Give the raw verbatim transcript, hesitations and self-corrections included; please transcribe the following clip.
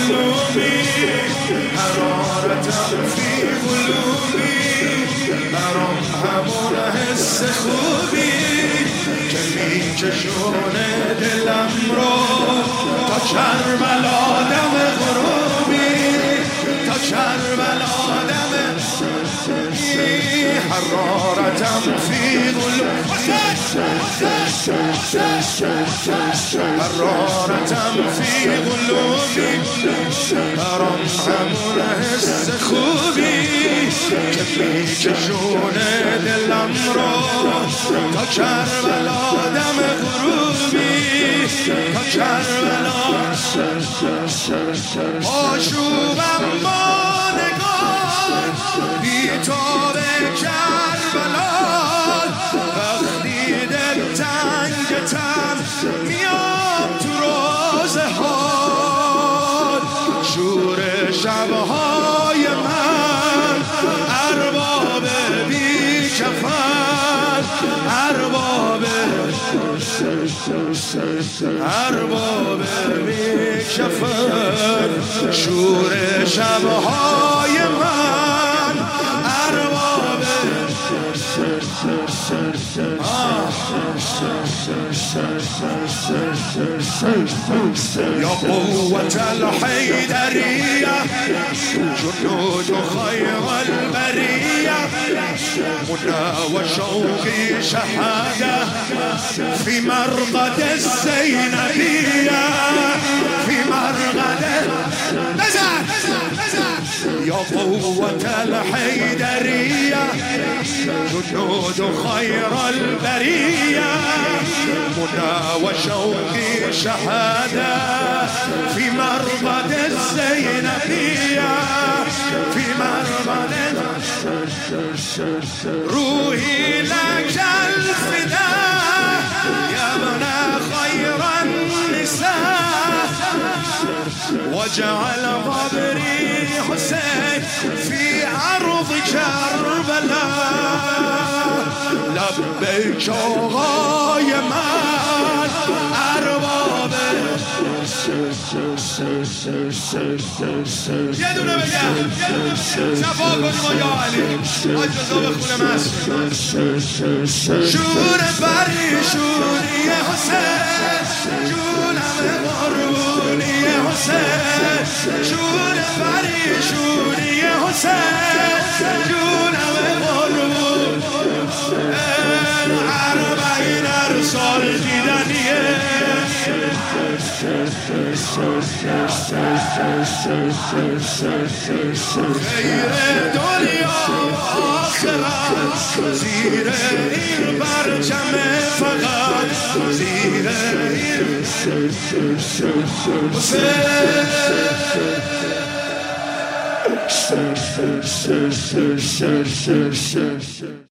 قلوبي حرارة في قلوبي برام همون حس خوبی که میکشونه دلم رو تا کربلا دم غروبی تا کربلا دم حرارتم في قلوبی حرارتم في قلوبی برام همون حس خوبی که میکشونه دلم رو تا کربلا دم غروبی تا کربلا آشوبم با نگاه بی تو به کربلا وقتی دل تنگتم میام تو روزه حال شور شبهای من ارباب بی کفن ارباب ارباب بی کفن شور شبهای من ارباب یا قوة الحیدریه جنود خیر البریه منى وشوقي شهاده في مرقد الزينبيه في مرقد نزل يا قوة الحيدرية جنود خير البرية منى وشوقي شهادة في مرقد الزينبية في مرقد روحي لك الفداء يا منى خير النساء واجعل قبري حسين في عرض كربلاء لبيك آقای من ارباب یه دونه بگم شفا کنیم و یا علی اجازه به خونه مست شور پریشونی حسین جونم قربونی حسین شور پریشونی حسین جونم قربون اربعین ارسال دیدنیه خیر دنیا آخرت زیر این برچم فقط زیر این حسین